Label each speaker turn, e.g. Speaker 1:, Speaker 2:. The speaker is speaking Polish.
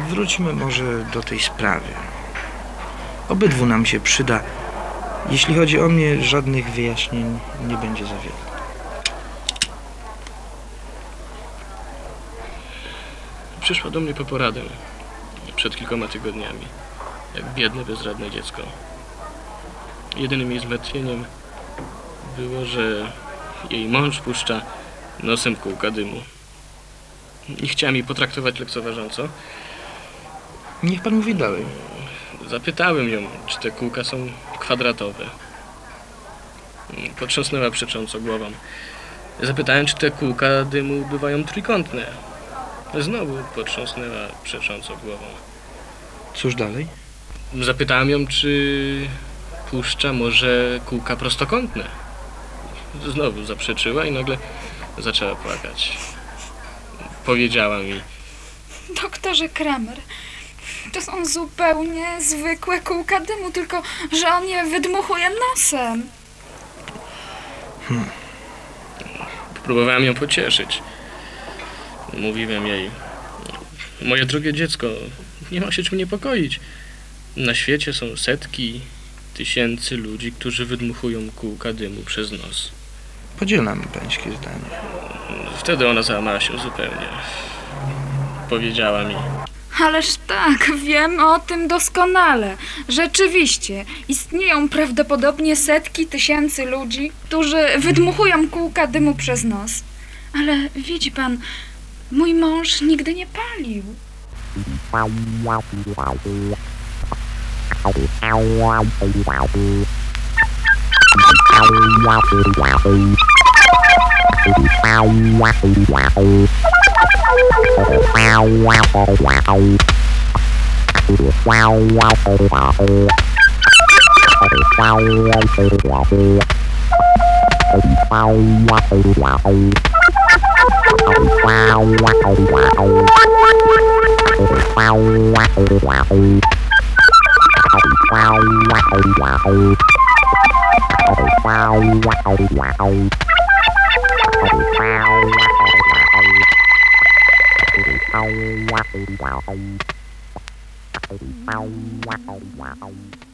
Speaker 1: Wróćmy może do tej sprawy. Obydwu nam się przyda. Jeśli chodzi o mnie, żadnych wyjaśnień nie będzie za wiele.
Speaker 2: Przyszła do mnie po poradę przed kilkoma tygodniami, jak biedne, bezradne dziecko. Jedynym jej zmartwieniem było, że jej mąż puszcza nosem kółka dymu. Nie chciała mi potraktować lekceważąco.
Speaker 1: Niech pan mówi dalej.
Speaker 2: Zapytałem ją, czy te kółka są kwadratowe. Potrząsnęła przecząco głową. Zapytałem, czy te kółka dymu bywają trójkątne. Znowu potrząsnęła przecząco głową.
Speaker 1: Cóż dalej?
Speaker 2: Zapytałem ją, czy puszcza może kółka prostokątne. Znowu zaprzeczyła i nagle zaczęła płakać. Powiedziała mi:
Speaker 3: Doktorze Kramer, to są zupełnie zwykłe kółka dymu, tylko że on je wydmuchuje nosem.
Speaker 2: Próbowałem ją pocieszyć. Mówiłem jej: moje drogie dziecko, nie ma się czym niepokoić. Na świecie są setki tysięcy ludzi, którzy wydmuchują kółka dymu przez nos.
Speaker 1: Podzielam pańskie zdanie.
Speaker 2: Wtedy ona załamała się zupełnie. Powiedziała mi:
Speaker 3: Ależ tak, wiem o tym doskonale. Rzeczywiście, istnieją prawdopodobnie setki tysięcy ludzi, którzy wydmuchują kółka dymu przez nos. Ale widzi pan, mój mąż nigdy nie palił.
Speaker 4: Wow.